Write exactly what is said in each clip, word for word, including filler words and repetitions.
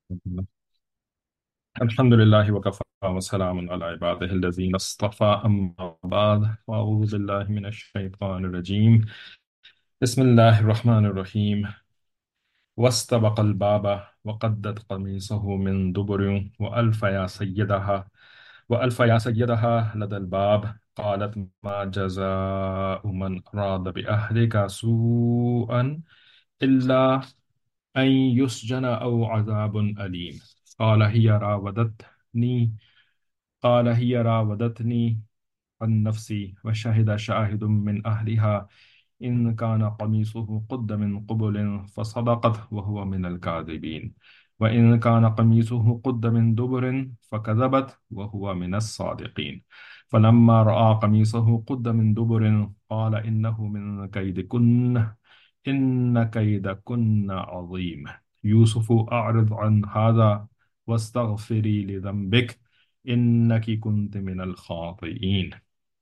الحمد لله وكفى وسلام على عباده الذين اصطفى أما بعد فأعوذ بالله من الشيطان الرجيم. بسم الله الرحمن الرحيم. واستبق الباب وقدت قميصه من دبر وألف يا سيدها وألف يا سيدها لدى الباب. قالت: ما جزاء من أراد بأهلك سوءا إلا أن يسجن أو عذاب أليم. قال هي راودتني قال هي راودتني عن نفسي وشهد شاهد من أهلها إن كان قميصه قد من قبل فصدقت وهو من الكاذبين، وإن كان قميصه قد من دبر فكذبت وهو من الصادقين. فلما رأى قميصه قد من دبر قال إنه من كيدكن إن كيدكن عظيم. يوسف أعرض عن هذا واستغفري لذنبك إنك كنت من الخاطئين.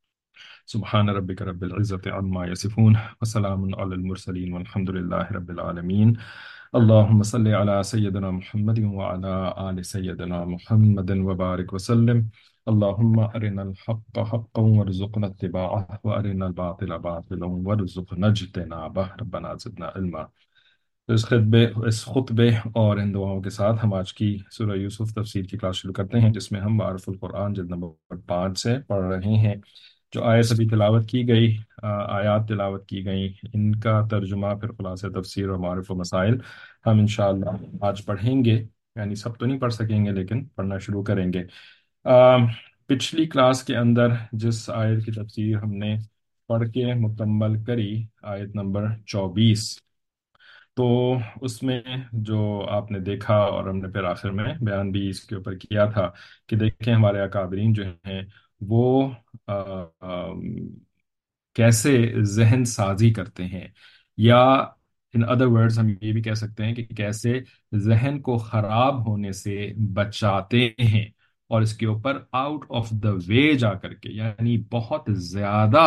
سبحان ربك رب العزة عما يصفون وسلام على المرسلين والحمد لله رب العالمين. اللهم صل على سيدنا محمد وعلى آل سيدنا محمد وبارك وسلم. اللهم أرنا الحق حقا وارزقنا اتباعه وأرنا الباطل باطلا وارزقنا اجتنابه ربنا زدنا علما. تو اس خطبے اس خطبے اور ان دعاؤں کے ساتھ ہم آج کی سورہ یوسف تفسیر کی کلاس شروع کرتے ہیں، جس میں ہم معارف القرآن جلد نمبر پانچ سے پڑھ رہے ہیں۔ جو آیت ابھی تلاوت کی گئی آ، آیات تلاوت کی گئی، ان کا ترجمہ پھر خلاصہ تفسیر اور معارف و مسائل ہم انشاءاللہ آج پڑھیں گے۔ یعنی سب تو نہیں پڑھ سکیں گے لیکن پڑھنا شروع کریں گے۔ آ، پچھلی کلاس کے اندر جس آیت کی تفسیر ہم نے پڑھ کے مکمل کری، آیت نمبر چوبیس، تو اس میں جو آپ نے دیکھا اور ہم نے پھر آخر میں بیان بھی اس کے اوپر کیا تھا کہ دیکھیں ہمارے اکابرین جو ہیں وہ آ، آم، کیسے ذہن سازی کرتے ہیں، یا ان ادر ورڈز ہم یہ بھی کہہ سکتے ہیں کہ کیسے ذہن کو خراب ہونے سے بچاتے ہیں، اور اس کے اوپر آؤٹ آف دا وے جا کر کے، یعنی بہت زیادہ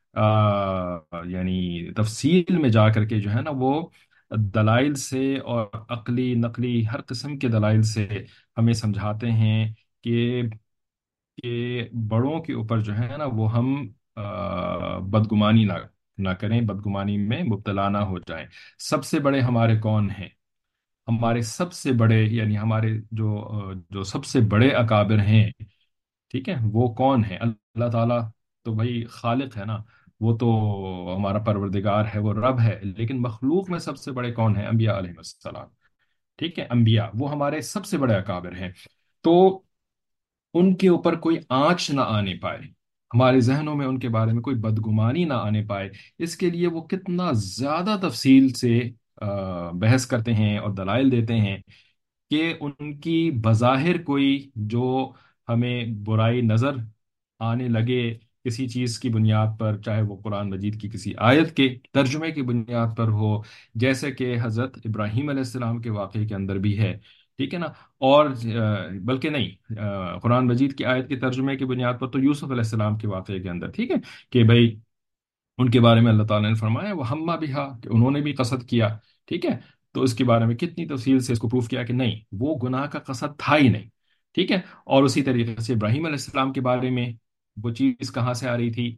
آ، یعنی تفصیل میں جا کر کے جو ہے نا وہ دلائل سے اور عقلی نقلی ہر قسم کے دلائل سے ہمیں سمجھاتے ہیں کہ کہ بڑوں کے اوپر جو ہے نا وہ ہم آ، بدگمانی نہ نہ کریں، بدگمانی میں مبتلا نہ ہو جائیں۔ سب سے بڑے ہمارے کون ہیں؟ ہمارے سب سے بڑے، یعنی ہمارے جو آ، جو سب سے بڑے اکابر ہیں، ٹھیک ہے، وہ کون ہے؟ اللہ تعالیٰ تو بھائی خالق ہے نا، وہ تو ہمارا پروردگار ہے، وہ رب ہے، لیکن مخلوق میں سب سے بڑے کون ہیں؟ انبیاء علیہ السلام، ٹھیک ہے، انبیاء وہ ہمارے سب سے بڑے اکابر ہیں۔ تو ان کے اوپر کوئی آنچ نہ آنے پائے، ہمارے ذہنوں میں ان کے بارے میں کوئی بدگمانی نہ آنے پائے، اس کے لیے وہ کتنا زیادہ تفصیل سے آ، بحث کرتے ہیں اور دلائل دیتے ہیں کہ ان کی بظاہر کوئی جو ہمیں برائی نظر آنے لگے کسی چیز کی بنیاد پر، چاہے وہ قرآن مجید کی کسی آیت کے ترجمے کی بنیاد پر ہو، جیسے کہ حضرت ابراہیم علیہ السلام کے واقعے کے اندر بھی ہے، ٹھیک ہے نا، اور آ، بلکہ نہیں، آ، قرآن مجید کی آیت کے ترجمے کی بنیاد پر تو یوسف علیہ السلام کے واقعے کے اندر، ٹھیک ہے، کہ بھائی ان کے بارے میں اللہ تعالیٰ نے فرمایا وہ ہما بہا، کہ انہوں نے بھی قصد کیا، ٹھیک ہے، تو اس کے بارے میں کتنی تفصیل سے اس کو پروف کیا کہ نہیں، وہ گناہ کا قصد تھا ہی نہیں، ٹھیک ہے۔ اور اسی طریقے سے ابراہیم علیہ السلام کے بارے میں وہ چیز کہاں سے آ رہی تھی؟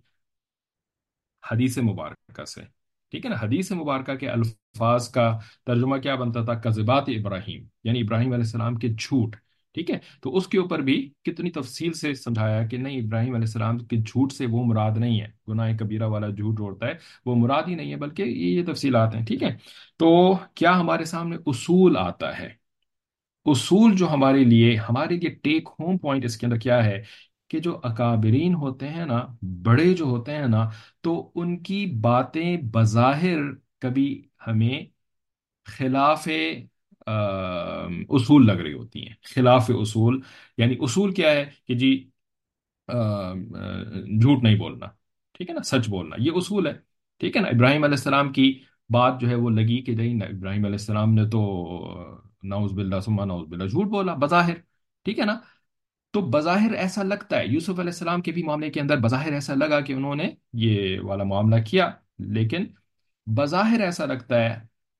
حدیث مبارکہ سے، ٹھیک ہے نا، حدیث مبارکہ کے الفاظ کا ترجمہ کیا بنتا تھا؟ کذبات ابراہیم، یعنی ابراہیم علیہ السلام کے جھوٹ، ٹھیک ہے، تو اس کے اوپر بھی کتنی تفصیل سے سمجھایا کہ نہیں، ابراہیم علیہ السلام کے جھوٹ سے وہ مراد نہیں ہے، گناہ کبیرہ والا جھوٹ جو ہوتا ہے وہ مراد ہی نہیں ہے، بلکہ یہ یہ تفصیلات ہیں، ٹھیک ہے۔ تو کیا ہمارے سامنے اصول آتا ہے؟ اصول جو ہمارے لیے ہمارے لیے ٹیک ہوم پوائنٹ اس کے اندر کیا ہے کہ جو اکابرین ہوتے ہیں نا، بڑے جو ہوتے ہیں نا، تو ان کی باتیں بظاہر کبھی ہمیں خلاف آ، اصول لگ رہی ہوتی ہیں، خلاف اصول، یعنی اصول کیا ہے کہ جی آ، آ، جھوٹ نہیں بولنا، ٹھیک ہے نا، سچ بولنا، یہ اصول ہے، ٹھیک ہے نا۔ ابراہیم علیہ السلام کی بات جو ہے وہ لگی کہ نہیں، نہ ابراہیم علیہ السلام نے تو نعوذ باللہ ثم نعوذ باللہ جھوٹ بولا بظاہر، ٹھیک ہے نا، تو بظاہر ایسا لگتا ہے یوسف علیہ السلام کے بھی معاملے کے اندر بظاہر ایسا لگا کہ انہوں نے یہ والا معاملہ کیا، لیکن بظاہر ایسا لگتا ہے،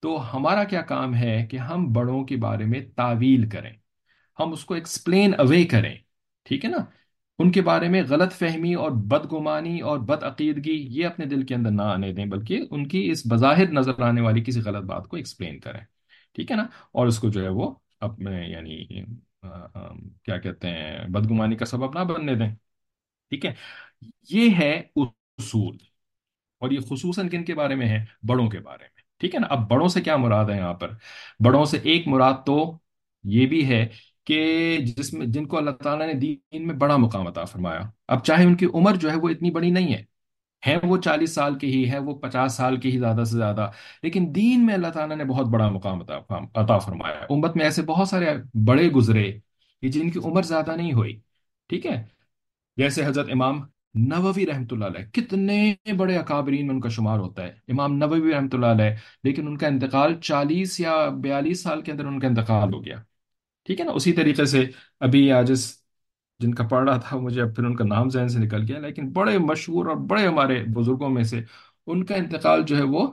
تو ہمارا کیا کام ہے کہ ہم بڑوں کے بارے میں تعویل کریں، ہم اس کو ایکسپلین اوے کریں، ٹھیک ہے نا؟ ان کے بارے میں غلط فہمی اور بدگمانی اور بد عقیدگی یہ اپنے دل کے اندر نہ آنے دیں، بلکہ ان کی اس بظاہر نظر آنے والی کسی غلط بات کو ایکسپلین کریں، ٹھیک ہے نا؟ اور اس کو جو ہے وہ اپنے یعنی آ، آ، کیا کہتے ہیں بدگمانی کا سبب نہ بننے دیں، ٹھیک ہے؟ یہ ہے اصول، اور یہ خصوصاً کن کے بارے میں ہے؟ بڑوں کے بارے میں، ٹھیک ہے نا؟ اب بڑوں سے کیا مراد ہے یہاں پر؟ بڑوں سے ایک مراد تو یہ بھی ہے کہ جس میں جن کو اللہ تعالیٰ نے دین میں بڑا مقام عطا فرمایا، اب چاہے ان کی عمر جو ہے وہ اتنی بڑی نہیں ہے، ہے وہ چالیس سال کی ہی ہے، وہ پچاس سال کی ہی زیادہ سے زیادہ، لیکن دین میں اللہ تعالیٰ نے بہت بڑا مقام عطا عطا فرمایا، امت میں ایسے بہت سارے بڑے گزرے کہ جن کی عمر زیادہ نہیں ہوئی، ٹھیک ہے؟ جیسے حضرت امام نووی رحمۃ اللہ علیہ، کتنے بڑے اکابرین میں ان کا شمار ہوتا ہے امام نووی رحمۃ اللہ علیہ، لیکن ان کا انتقال چالیس یا بیالیس سال کے اندر ان کا انتقال ہو گیا، ٹھیک ہے نا؟ اسی طریقے سے ابھی آج اس جن کا پڑھ رہا تھا مجھے اب پھر ان کا نام ذہن سے نکل گیا، لیکن بڑے مشہور اور بڑے ہمارے بزرگوں میں سے ان کا انتقال جو ہے وہ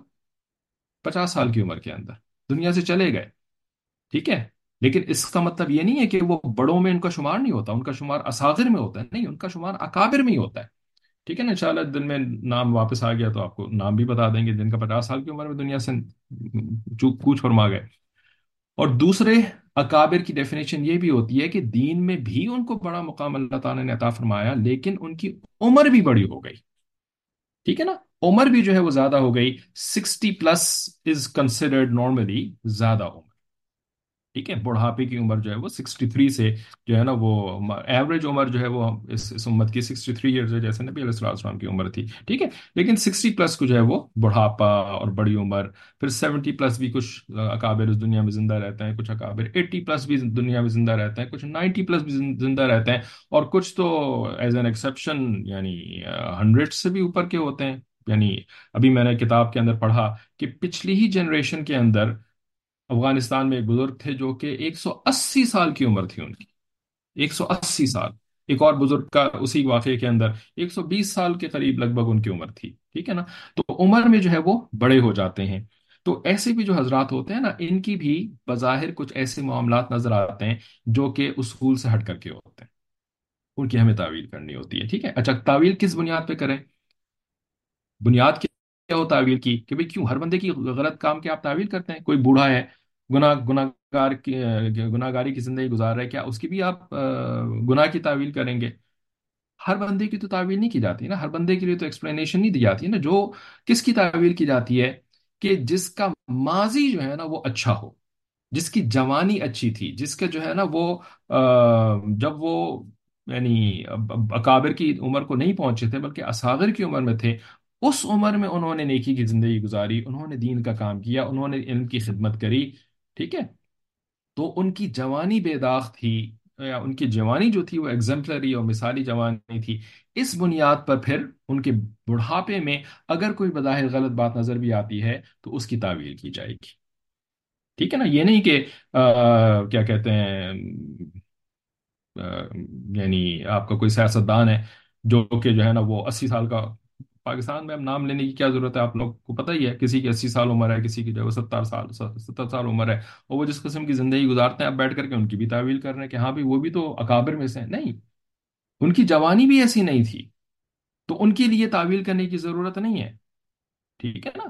پچاس سال کی عمر کے اندر دنیا سے چلے گئے، ٹھیک ہے؟ لیکن اس کا مطلب یہ نہیں ہے کہ وہ بڑوں میں ان کا شمار نہیں ہوتا، ان کا شمار اصاغر میں ہوتا ہے، نہیں، ان کا شمار اکابر میں ہی ہوتا ہے، ٹھیک ہے نا؟ انشاءاللہ دن میں نام واپس آ گیا تو آپ کو نام بھی بتا دیں گے جن کا پچاس سال کی عمر میں دنیا سے چوک کوچ فرما گئے۔ اور دوسرے اکابر کی ڈیفینیشن یہ بھی ہوتی ہے کہ دین میں بھی ان کو بڑا مقام اللہ تعالیٰ نے عطا فرمایا، لیکن ان کی عمر بھی بڑی ہو گئی، ٹھیک ہے نا؟ عمر بھی جو ہے وہ زیادہ ہو گئی، sixty plus is considered normally زیادہ عمر، ٹھیک ہے؟ بڑھاپے کی عمر جو ہے وہ سکسٹی تھری سے جو ہے نا وہ ایوریج عمر جو ہے وہ اس اس امت کی سکسٹی تھری ایئرز ہے، جیسے نبی علیہ الصلوۃ والسلام کی عمر تھی، ٹھیک ہے؟ لیکن سکسٹی پلس کو جو ہے وہ بڑھاپا اور بڑی عمر، پھر سیونٹی پلس بھی کچھ اکابر اس دنیا میں زندہ رہتے ہیں، کچھ اکابر ایٹی پلس بھی دنیا میں زندہ رہتے ہیں، کچھ نائنٹی پلس بھی زندہ رہتے ہیں، اور کچھ تو ایز این ایکسیپشن یعنی ہنڈریڈ سے بھی اوپر کے ہوتے ہیں، یعنی ابھی میں نے کتاب کے اندر پڑھا کہ پچھلی ہی جنریشن کے اندر افغانستان میں ایک بزرگ تھے جو کہ ایک سو اسی سال کی عمر تھی ان کی، ایک سو اسی سال۔ ایک اور بزرگ کا اسی واقعے کے اندر ایک سو بیس سال کے قریب لگ بھگ ان کی عمر تھی، ٹھیک ہے نا؟ تو عمر میں جو ہے وہ بڑے ہو جاتے ہیں، تو ایسے بھی جو حضرات ہوتے ہیں نا، ان کی بھی بظاہر کچھ ایسے معاملات نظر آتے ہیں جو کہ اصول سے ہٹ کر کے ہوتے ہیں، ان کی ہمیں تعویل کرنی ہوتی ہے، ٹھیک ہے؟ اچھا، تعویل کس بنیاد پہ کریں؟ بنیاد کیا ہو تعویل کی کہ بھئی کیوں ہر بندے کی غلط کام کی آپ تعویل کرتے ہیں؟ کوئی بوڑھا ہے، گناہ گناہ گار کی گناہ گاری کی زندگی گزار رہا ہے، کیا اس کی بھی آپ آ، گناہ کی تعویل کریں گے؟ ہر بندے کی تو تعویل نہیں کی جاتی نا، ہر بندے کے لیے تو ایکسپلینیشن نہیں دی جاتی ہے نا، جو کس کی تعویل کی جاتی ہے کہ جس کا ماضی جو ہے نا وہ اچھا ہو، جس کی جوانی اچھی تھی، جس کا جو ہے نا وہ آ، جب وہ یعنی اب- اب اکابر کی عمر کو نہیں پہنچے تھے بلکہ اصاغر کی عمر میں تھے، اس عمر میں انہوں نے نیکی کی زندگی گزاری، انہوں نے دین کا کام کیا، انہوں نے علم کی خدمت کری، ٹھیک ہے؟ تو ان کی جوانی بے داغ تھی، یا ان کی جوانی جو تھی وہ ایگزمپلری اور مثالی جوانی تھی، اس بنیاد پر پھر ان کے بڑھاپے میں اگر کوئی بظاہر غلط بات نظر بھی آتی ہے تو اس کی تعویل کی جائے گی، ٹھیک ہے نا؟ یہ نہیں کہ آ، کیا کہتے ہیں آ، یعنی آپ کا کوئی سیاستدان ہے جو کہ جو ہے نا وہ اسی سال کا، پاکستان میں اب نام لینے کی کیا ضرورت ہے، آپ لوگ کو پتہ ہی ہے، کسی کی اسی سال عمر ہے، کسی کی جو ہے وہ ستر سال، ستر سال عمر ہے، اور وہ جس قسم کی زندگی گزارتے ہیں اب بیٹھ کر کے ان کی بھی تعویل کر رہے ہیں کہ ہاں بھی وہ بھی تو اکابر میں سے ہیں، نہیں، ان کی جوانی بھی ایسی نہیں تھی، تو ان کے لیے تعویل کرنے کی ضرورت نہیں ہے، ٹھیک ہے نا؟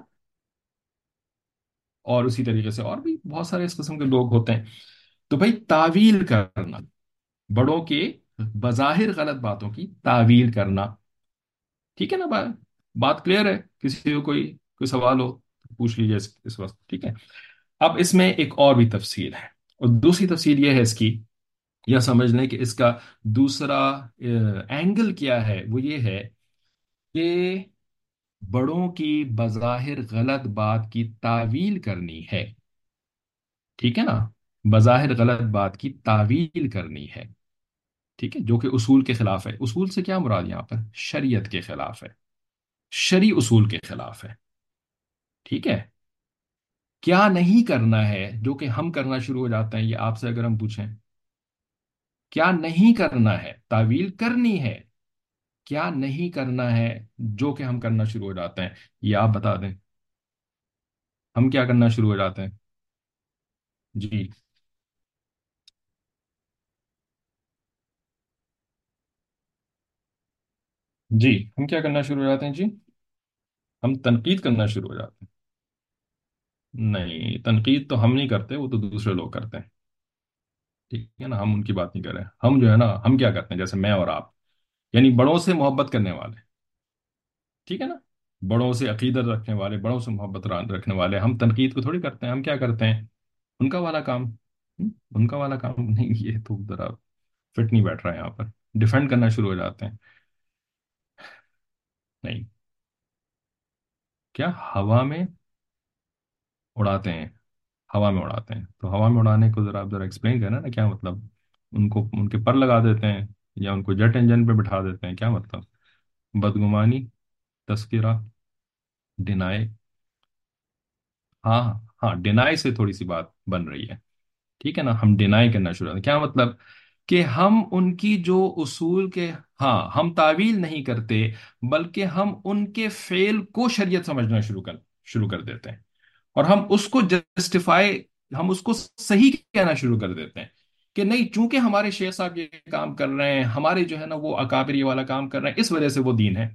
اور اسی طریقے سے اور بھی بہت سارے اس قسم کے لوگ ہوتے ہیں، تو بھائی تعویل کرنا، بڑوں کے بظاہر غلط باتوں کی تعویل کرنا، ٹھیک ہے نا؟ بات بات کلیئر ہے؟ کسی کو کوئی کوئی سوال ہو تو پوچھ لیجیے اس اس وقت، ٹھیک ہے؟ اب اس میں ایک اور بھی تفصیل ہے، اور دوسری تفصیل یہ ہے اس کی، یا سمجھ لیں کہ اس کا دوسرا اینگل کیا ہے، وہ یہ ہے کہ بڑوں کی بظاہر غلط بات کی تعویل کرنی ہے، ٹھیک ہے نا؟ بظاہر غلط بات کی تعویل کرنی ہے، ٹھیک ہے؟ جو کہ اصول کے خلاف ہے، اصول سے کیا مراد یہاں پر؟ شریعت کے خلاف ہے، شرعی اصول کے خلاف ہے، ٹھیک ہے؟ کیا نہیں کرنا ہے جو کہ ہم کرنا شروع ہو جاتے ہیں، یہ آپ سے اگر ہم پوچھیں کیا نہیں کرنا ہے، تعویل کرنی ہے، کیا نہیں کرنا ہے جو کہ ہم کرنا شروع ہو جاتے ہیں، یہ آپ بتا دیں۔ ہم کیا کرنا شروع ہو جاتے ہیں؟ جی جی ہم کیا کرنا شروع ہو جاتے ہیں جی؟ ہم تنقید کرنا شروع ہو جاتے ہیں. نہیں، تنقید تو ہم نہیں کرتے، وہ تو دوسرے لوگ کرتے ہیں. ٹھیک ہے نا، ہم ان کی بات نہیں کر رہے. ہم جو ہے نا، ہم کیا کرتے ہیں جیسے میں اور آپ، یعنی بڑوں سے محبت کرنے والے. ٹھیک ہے نا، بڑوں سے عقیدت رکھنے والے، بڑوں سے محبت را- رکھنے والے، ہم تنقید کو تھوڑی کرتے ہیں. ہم کیا کرتے ہیں؟ ان کا والا کام. ہم؟ ان کا والا کام نہیں، یہ تو ذرا فٹ نہیں بیٹھ رہا ہے یہاں پر. ڈیفینڈ کرنا شروع ہو جاتے ہیں. نہیں. کیا ہوا میں اڑاتے ہیں؟ ہوا میں اڑاتے ہیں تو ہوا میں اڑانے کو ذرا آپ ذرا ایکسپلین کرنا نا، کیا مطلب؟ ان کو ان کے پر لگا دیتے ہیں یا ان کو جیٹ انجن پہ بٹھا دیتے ہیں، کیا مطلب؟ بدگمانی، تذکرہ، ڈینائی. ہاں ہاں، ڈینائی سے تھوڑی سی بات بن رہی ہے. ٹھیک ہے نا، ہم ڈینائی کرنا شروع کرتے ہیں. کیا مطلب؟ کہ ہم ان کی جو اصول کے، ہاں ہم تعویل نہیں کرتے، بلکہ ہم ان کے فعل کو شریعت سمجھنا شروع کر شروع کر دیتے ہیں. اور ہم اس کو جسٹیفائی، ہم اس کو صحیح کہنا شروع کر دیتے ہیں کہ نہیں، چونکہ ہمارے شیخ صاحب یہ کام کر رہے ہیں، ہمارے جو ہے نا وہ اکابر یہ والا کام کر رہے ہیں، اس وجہ سے وہ دین ہے.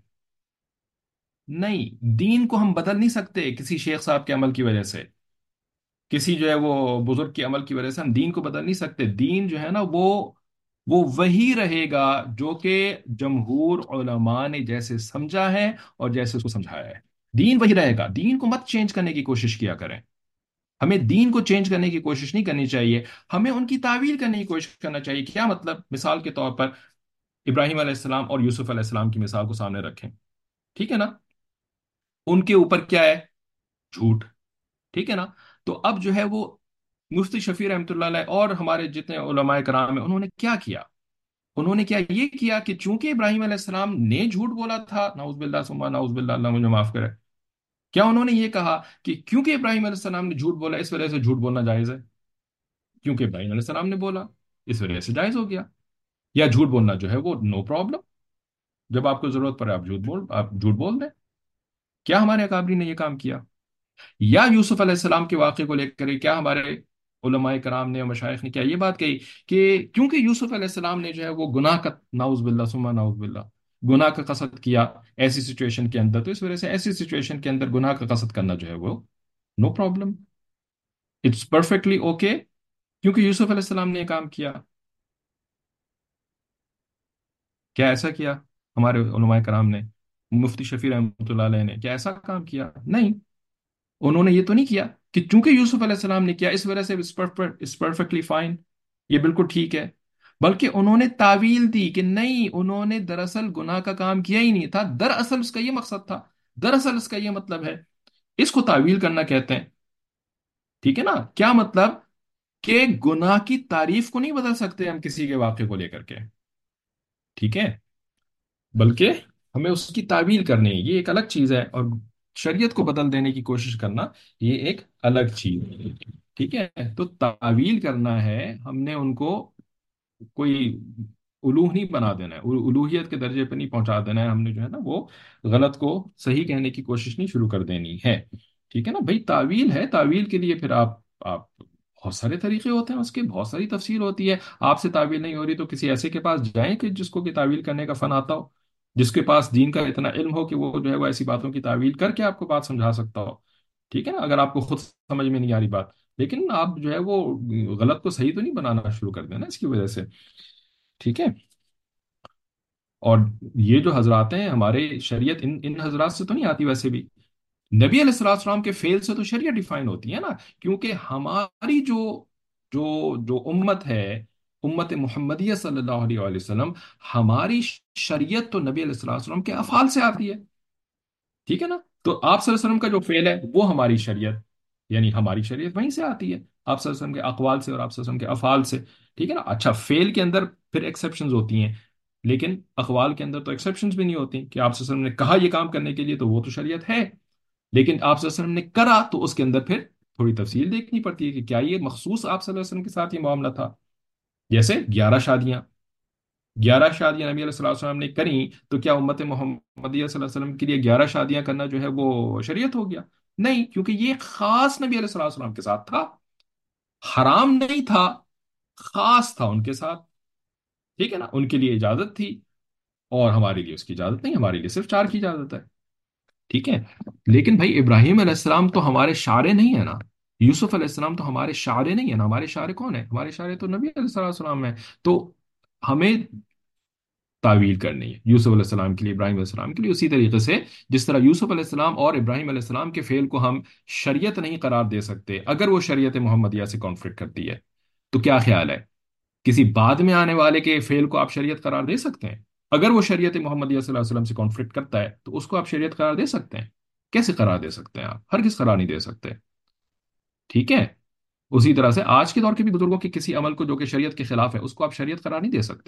نہیں، دین کو ہم بدل نہیں سکتے کسی شیخ صاحب کے عمل کی وجہ سے، کسی جو ہے وہ بزرگ کے عمل کی وجہ سے ہم دین کو بدل نہیں سکتے. دین جو ہے نا وہ وہ وہی رہے گا جو کہ جمہور علماء نے جیسے سمجھا ہے اور جیسے اس کو سمجھایا ہے. دین وہی رہے گا. دین کو مت چینج کرنے کی کوشش کیا کریں. ہمیں دین کو چینج کرنے کی کوشش نہیں کرنی چاہیے، ہمیں ان کی تعویل کرنے کی کوشش کرنا چاہیے. کیا مطلب؟ مثال کے طور پر ابراہیم علیہ السلام اور یوسف علیہ السلام کی مثال کو سامنے رکھیں. ٹھیک ہے نا، ان کے اوپر کیا ہے؟ جھوٹ. ٹھیک ہے نا. تو اب جو ہے وہ مفتی شفیع رحمۃ اللہ علیہ اور ہمارے جتنے علماء کرام ہیں، انہوں نے کیا کیا؟ انہوں نے کیا یہ کیا کہ چونکہ ابراہیم علیہ السلام نے جھوٹ بولا تھا، نعوذ باللہ ثم نعوذ باللہ، اللہ مجھے معاف کرے، کیا انہوں نے یہ کہا کہ کیونکہ ابراہیم علیہ السلام نے جھوٹ بولا اس وجہ سے جھوٹ بولنا جائز ہے؟ کیونکہ ابراہیم علیہ السلام نے بولا اس وجہ سے جائز ہو گیا. یا جھوٹ بولنا جو ہے وہ نو پرابلم، جب آپ کو ضرورت پڑے آپ جھوٹ بول آپ جھوٹ بول دیں. کیا ہمارے اکابری نے یہ کام کیا؟ یا یوسف علیہ السلام کے واقعے کو لے کر کیا ہمارے علماء کرام نے اور مشائخ نے کیا یہ بات کہی کہ کیونکہ یوسف علیہ السلام نے جو ہے وہ گناہ کا، نعوذ باللہ ثم نعوذ باللہ، گناہ کا قصد کیا ایسی سچویشن کے اندر، تو اس وجہ سے ایسی سچویشن کے اندر گناہ کا قصد کرنا جو ہے وہ no problem, it's perfectly okay, کیونکہ یوسف علیہ السلام نے یہ کام کیا. کیا ایسا کیا ہمارے علماء کرام نے؟ مفتی شفیع رحمۃ اللہ علیہ نے کیا ایسا کام کیا؟ نہیں. انہوں نے یہ تو نہیں کیا کہ چونکہ یوسف علیہ السلام نے کیا اس وجہ سے اٹس پرفیکٹلی فائن، یہ بالکل ٹھیک ہے. بلکہ انہوں نے تعویل دی کہ نہیں، انہوں نے دراصل گناہ کا کام کیا ہی نہیں تھا، دراصل اس کا یہ مقصد تھا، دراصل اس کا یہ مطلب ہے. اس کو تعویل کرنا کہتے ہیں. ٹھیک ہے نا. کیا مطلب؟ کہ گناہ کی تعریف کو نہیں بدل سکتے ہم کسی کے واقعے کو لے کر کے. ٹھیک ہے، بلکہ ہمیں اس کی تعویل کرنی ہے، یہ ایک الگ چیز ہے. اور شریعت کو بدل دینے کی کوشش کرنا، یہ ایک الگ چیز ہے. ٹھیک ہے، تو تعویل کرنا ہے ہم نے ان کو، کوئی الوہ نہیں بنا دینا ہے، الوہیت کے درجے پہ نہیں پہنچا دینا ہے. ہم نے جو ہے نا وہ غلط کو صحیح کہنے کی کوشش نہیں شروع کر دینی ہے. ٹھیک ہے نا بھائی، تعویل ہے، تعویل کے لیے پھر آپ آپ بہت سارے طریقے ہوتے ہیں، اس کے بہت ساری تفصیل ہوتی ہے. آپ سے تعویل نہیں ہو رہی تو کسی ایسے کے پاس جائیں کہ جس کو کہ تعویل کرنے کا فن آتا ہو، جس کے پاس دین کا اتنا علم ہو کہ وہ جو ہے وہ ایسی باتوں کی تعویل کر کے آپ کو بات سمجھا سکتا ہو. ٹھیک ہے نا، اگر آپ کو خود سمجھ میں نہیں آ رہی بات، لیکن آپ جو ہے وہ غلط کو صحیح تو نہیں بنانا شروع کر دینا اس کی وجہ سے. ٹھیک ہے. اور یہ جو حضرات ہیں ہمارے، شریعت ان ان حضرات سے تو نہیں آتی ویسے بھی. نبی علیہ الصلوۃ والسلام کے فعل سے تو شریعت ڈیفائن ہوتی ہے نا. کیونکہ ہماری جو جو جو امت ہے، امت محمدیہ صلی اللہ علیہ وآلہ وسلم، ہماری شریعت تو نبی علیہ الصلوۃ والسلام کے افعال سے آتی ہے. ٹھیک ہے نا. تو آپ صلی اللہ علیہ وسلم کا جو فعل ہے وہ ہماری شریعت، یعنی ہماری شریعت وہیں سے آتی ہے، آپ صلی اللہ علیہ وسلم کے اقوال سے اور آپ صلی اللہ علیہ وسلم کے افعال سے. ٹھیک ہے نا. اچھا، فعل کے اندر پھر ایکسیپشنز ہوتی ہیں، لیکن اقوال کے اندر تو ایکسیپشنز بھی نہیں ہوتی کہ آپ صلی اللہ علیہ وسلم نے کہا یہ کام کرنے کے لیے تو وہ تو شریعت ہے، لیکن آپ صلی اللہ علیہ وسلم نے کرا تو اس کے اندر پھر تھوڑی تفصیل دیکھنی پڑتی ہے کہ کیا یہ مخصوص آپ صلی اللہ علیہ وسلم کے ساتھ یہ معاملہ تھا. جیسے گیارہ شادیاں، گیارہ شادیاں نبی علیہ الصلوۃ والسلام نے کریں، تو کیا امت محمدیہ صلی اللہ علیہ وسلم کے لیے گیارہ شادیاں کرنا جو ہے وہ شریعت ہو گیا؟ نہیں، کیونکہ یہ خاص نبی علیہ الصلوۃ والسلام کے ساتھ تھا، حرام نہیں تھا، خاص تھا ان کے ساتھ، ٹھیک ہے نا، ان کے لیے اجازت تھی، اور ہمارے لیے اس کی اجازت نہیں، ہمارے لیے صرف چار کی اجازت ہے، ٹھیک ہے۔ لیکن بھائی ابراہیم علیہ السلام تو ہمارے شارے نہیں ہے نا، یوسف علیہ السلام تو ہمارے شارے نہیں ہے نا، ہمارے شارے کون ہے؟ ہمارے شارے تو نبی علیہ السلام ہے، تو ہمیں تعویل کرنی ہے یوسف علیہ السلام کے لیے، ابراہیم علیہ السلام کے لیے، اسی طریقے سے جس طرح یوسف علیہ السلام اور ابراہیم علیہ السلام کے فعل کو ہم شریعت نہیں قرار دے سکتے اگر وہ شریعت محمدیہ سے کانفلکٹ کرتی ہے، تو کیا خیال ہے کسی بعد میں آنے والے کے فعل کو آپ شریعت قرار دے سکتے ہیں؟ اگر وہ شریعت محمدیہ صلی اللہ علیہ وسلم سے کانفلکٹ کرتا ہے تو اس کو آپ شریعت قرار دے سکتے ہیں؟ کیسے قرار دے سکتے ہیں آپ؟ ہرگز قرار نہیں دے سکتے، ٹھیک ہے۔ اسی طرح سے آج کے دور کے بھی بزرگوں کے کسی عمل کو جو کہ شریعت کے خلاف ہے اس کو آپ شریعت قرار نہیں دے سکتے،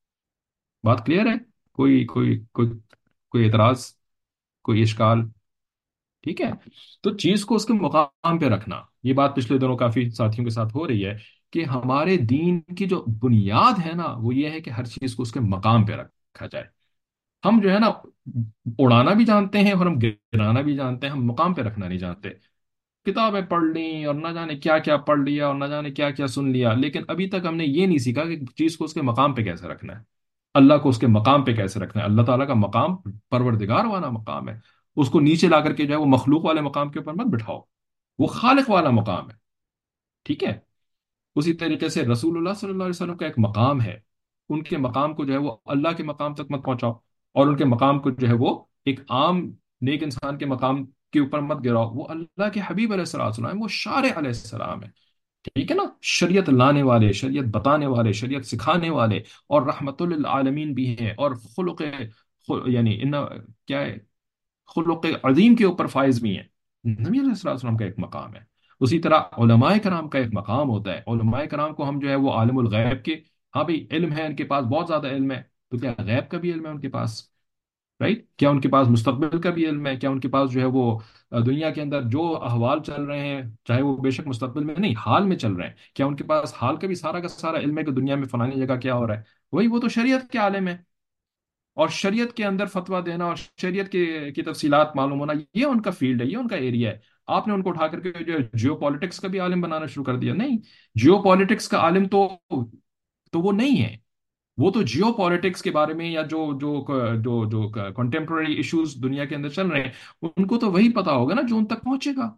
بات کلیئر ہے؟ کوئی کوئی کوئی کوئی اعتراض، کوئی اشکال؟ ٹھیک ہے، تو چیز کو اس کے مقام پہ رکھنا، یہ بات پچھلے دنوں کافی ساتھیوں کے ساتھ ہو رہی ہے کہ ہمارے دین کی جو بنیاد ہے نا وہ یہ ہے کہ ہر چیز کو اس کے مقام پہ رکھا جائے۔ ہم جو ہے نا اڑانا بھی جانتے ہیں اور ہم گرانا بھی جانتے ہیں، ہم مقام پہ رکھنا نہیں جانتے۔ کتابیں پڑھ لی اور نہ جانے کیا کیا پڑھ لیا اور نہ جانے کیا کیا سن لیا، لیکن ابھی تک ہم نے یہ نہیں سیکھا کہ چیز کو اس کے مقام پہ کیسے رکھنا ہے، اللہ کو اس کے مقام پہ کیسے رکھنا ہے۔ اللہ تعالیٰ کا مقام پروردگار والا مقام ہے، اس کو نیچے لا کر کے جو ہے وہ مخلوق والے مقام کے اوپر مت بٹھاؤ، وہ خالق والا مقام ہے، ٹھیک ہے۔ اسی طریقے سے رسول اللہ صلی اللہ علیہ وسلم کا ایک مقام ہے، ان کے مقام کو جو ہے وہ اللہ کے مقام تک مت پہنچاؤ، اور ان کے مقام کو جو ہے وہ ایک عام نیک انسان کے مقام کے اوپر مت گراؤ، وہ اللہ کے حبیب علیہ السلام السلام وہ شارع علیہ السلام ہے، ٹھیک ہے نا، شریعت لانے والے، شریعت بتانے والے، شریعت سکھانے والے، اور رحمت للعالمین بھی ہیں، اور خلق خل- یعنی ان کیا ہے، خلق عظیم کے اوپر فائز بھی ہیں۔ نبی علیہ الصلوۃ والسلام کا ایک مقام ہے، اسی طرح علماء کرام کا ایک مقام ہوتا ہے، علماء کرام کو ہم جو ہے وہ عالم الغیب کے، ہاں بھئی علم ہے ان کے پاس، بہت زیادہ علم ہے، تو کیا غیب کا بھی علم ہے ان کے پاس؟ رائٹ، کیا ان کے پاس مستقبل کا بھی علم ہے؟ کیا ان کے پاس جو ہے وہ آ، دنیا کے اندر جو احوال چل رہے ہیں، چاہے وہ بے شک مستقبل میں نہیں حال میں چل رہے ہیں، کیا ان کے پاس حال کا بھی سارا کا سارا علم ہے کہ دنیا میں فلانی جگہ کیا ہو رہا ہے؟ وہی، وہ تو شریعت کے عالم ہے، اور شریعت کے اندر فتویٰ دینا اور شریعت کی کی تفصیلات معلوم ہونا، یہ ان کا فیلڈ ہے، یہ ان کا ایریا ہے۔ آپ نے ان کو اٹھا کر کے جو جیو پالیٹکس کا بھی عالم بنانا شروع کر دیا، نہیں، جیو پالیٹکس کا عالم تو تو وہ نہیں ہے، وہ تو جیو پالیٹکس کے بارے میں یا جو جو جو جو کنٹمپرری ایشوز دنیا کے اندر چل رہے ہیں ان کو تو وہی پتا ہوگا نا جو ان تک پہنچے گا،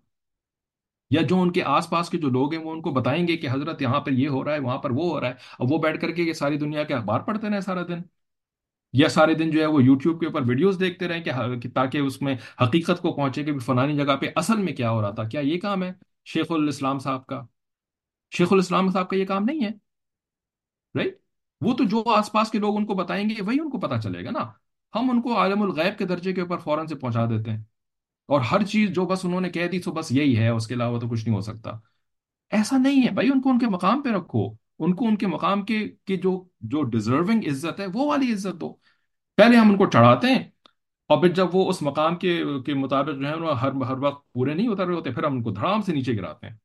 یا جو ان کے آس پاس کے جو لوگ ہیں وہ ان کو بتائیں گے کہ حضرت یہاں پر یہ ہو رہا ہے، وہاں پر وہ ہو رہا ہے، اور وہ بیٹھ کر کے یہ ساری دنیا کے اخبار پڑھتے رہیں سارا دن، یا سارے دن جو ہے وہ یوٹیوب کے اوپر ویڈیوز دیکھتے رہیں کہ کہ تاکہ اس میں حقیقت کو پہنچے کہ بھی فلانی جگہ پہ اصل میں کیا ہو رہا تھا۔ کیا یہ کام ہے شیخ الاسلام صاحب کا؟ شیخ الاسلام صاحب کا یہ کام نہیں ہے، رائٹ؟ وہ تو جو آس پاس کے لوگ ان کو بتائیں گے وہی ان کو پتا چلے گا نا، ہم ان کو عالم الغیب کے درجے کے اوپر فوراً سے پہنچا دیتے ہیں، اور ہر چیز جو بس انہوں نے کہہ دی تو بس یہی ہے، اس کے علاوہ تو کچھ نہیں ہو سکتا۔ ایسا نہیں ہے بھائی، ان کو ان کے مقام پہ رکھو، ان کو ان کے مقام کے کی جو جو ڈیزرونگ عزت ہے وہ والی عزت دو۔ پہلے ہم ان کو چڑھاتے ہیں، اور پھر جب وہ اس مقام کے کے مطابق جو ہے وہ ہر ہر وقت پورے نہیں اتر رہے ہوتے، پھر ہم ان کو دھڑام سے نیچے گراتے ہیں،